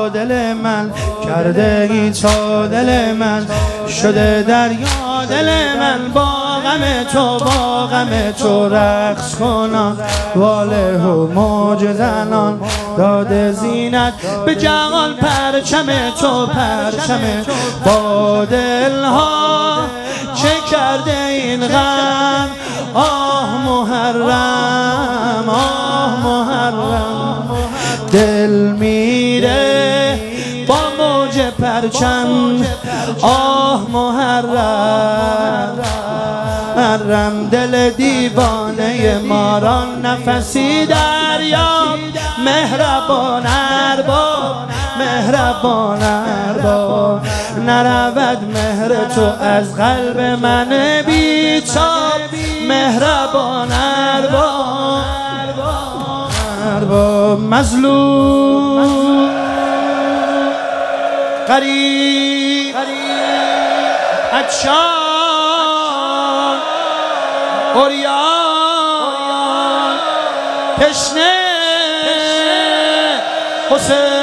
با دل من کرده ای تا دل من شده دریا دل من با غم تو رقص کنان واله و موج زنان داده زینت به جهان پرچم تو با دلها چه کرده این غم آه محرم دل میره با موج پرچم آه محرم دل دیوانه ماران نفسی دریاب مهربان ارباب نرود مهر تو از قلب من بیتاب مهربان ارباب مظلوم غریب عطشان عریان تشنه حسین